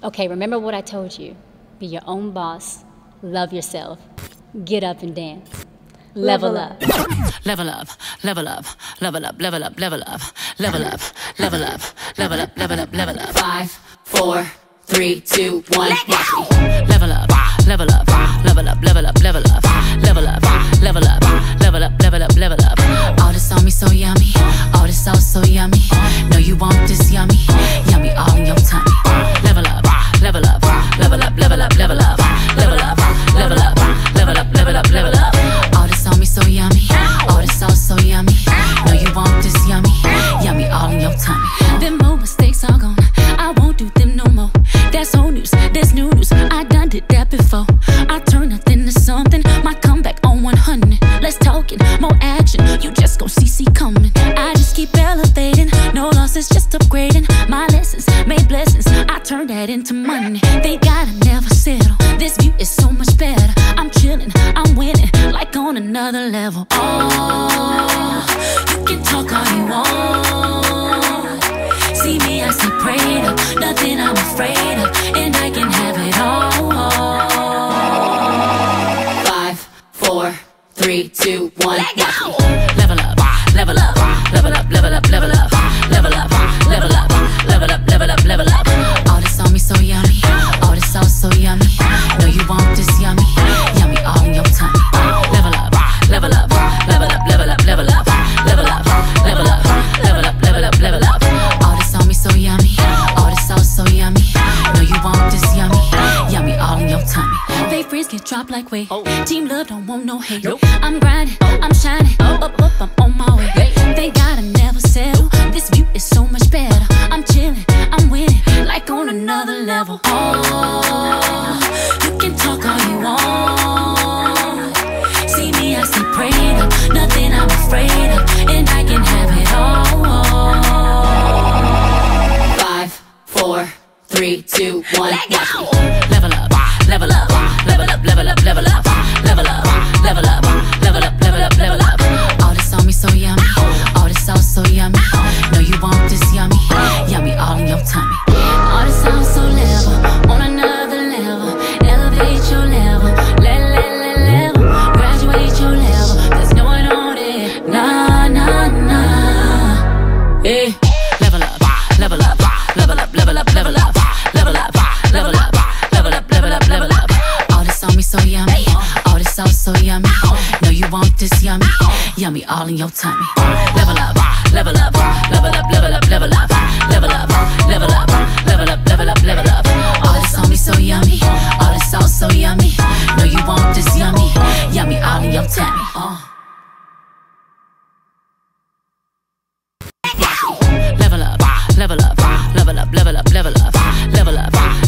Okay, remember what I told you. Be your own boss. Love yourself. Get up and dance. Level up. Level up, level up, level up, level up, level up, level up, level up, level up, level up, level up. 5, 4, 3, 2, 1. Level up, level up, level up, level up, level up, level up, level up, level up, level up, level up. All this on me so yummy, all this sauce so yummy. Know you want this yummy, yummy all in your tummy. Level up, level up, level up, level up, level up, level up, level up, level up, level up, level up. All this on me so yummy, all this sauce so yummy. Know you want this yummy, yummy all in your tummy. Them old mistakes are gone, I won't do them no more. That's old news, that's new news, I done did that before. I turn nothing to something, my comeback on 100. Let's talk it, more action, you just gon' see coming. I just keep elevating, no losses, just upgrading. My lessons made blessings, I turn that into money. They gotta never settle, this view is so much better. I'm chilling, I'm winning, like on another level. Oh, you can talk all you want. See me, I stay prayed up, nothing I'm afraid of, and I can have it all. 5, 4, 3, 2, 1. Level up, level up, level up, level up, level up, level up, level up, level up, level up, level up. All this on me so yummy, all this sauce so yummy. Know you want this yummy, yummy all in your tummy. Level up, level up, level up, level up, level up, level up, level up, level up, level up, level up. All this on me so yummy, all this sauce so yummy. Know you want this yummy, yummy all in your tummy. Fake friends get dropped like weight. Team love don't want no hate. I'm grinding, I'm shining, up, I'm on my way. They gotta never settle, this view is so much better. I'm chilling, I'm winning, like on another level. Oh, you can talk all you want. See me, I stay prayed up, nothing I'm afraid of, and I can have it all. 5, 4, 3, 2, 1. Level up, level up, level up, level up, level up, level up, level up, level up, level up, level up. All this on me so yummy, all this sauce so yummy. Know you want this yummy, yummy all in your tummy. All this sounds so level, on another level. Elevate your level, level. Graduate your level, there's no one on it. Nah. Hey, level up, level up, level up, level up, level up, level up, level up, level up, level up, level up. All this on me so yummy, all this sauce so yummy. Know you want this yummy, yummy all in your tummy. Level up, level up, level up, level up, level up, level up, level up, level up, level up, level up. All this on me so yummy, all this sauce so yummy. Know you want this yummy, yummy all in your tummy. Level up, level up, level up, level up, level up, level up,